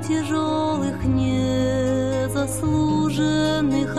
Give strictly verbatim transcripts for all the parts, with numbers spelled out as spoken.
тяжелых незаслуженных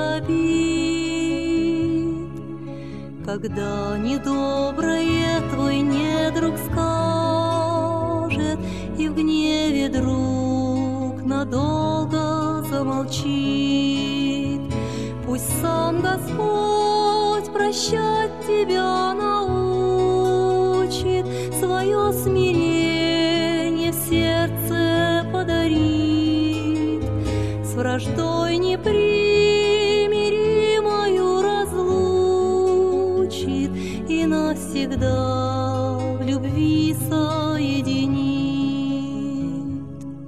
обид. Когда недоброе твой недруг скажет, и в гневе друг надолго замолчит, пусть сам Господь прощать тебя научит, свое смирение в сердце подарит, с враждой непримиримою разлучит и навсегда в любви соединит.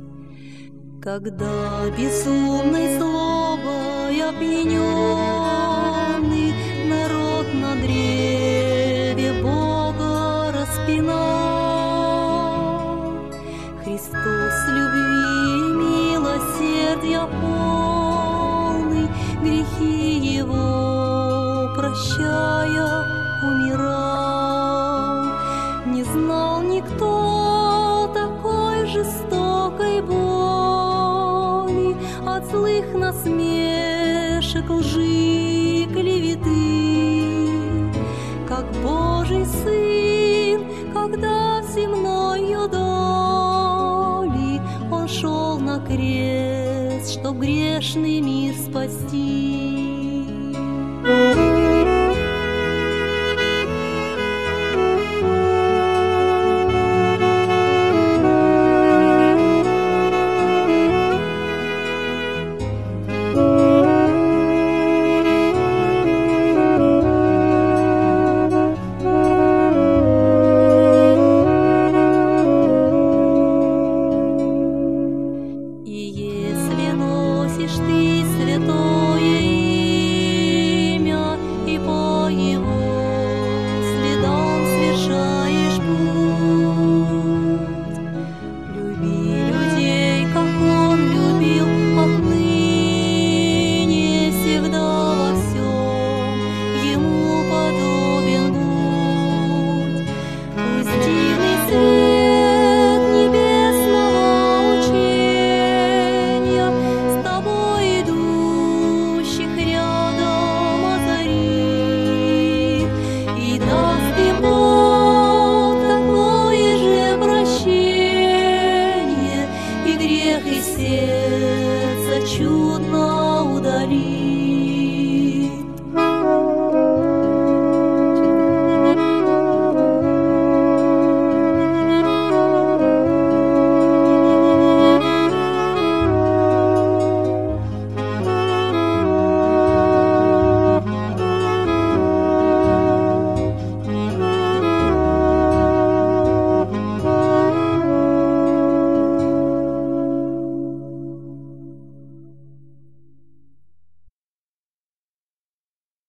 Когда безумной злобой опьяненный народ на древе Бога распинал, Христос любви и милосердия полный, грехи его прощая умирал. Не знал никто такой жестокой боли от злых насмешек, лжи, клеветы, как Божий Сын, когда в земною доли Он шел на крест, чтоб грешный мир спасти.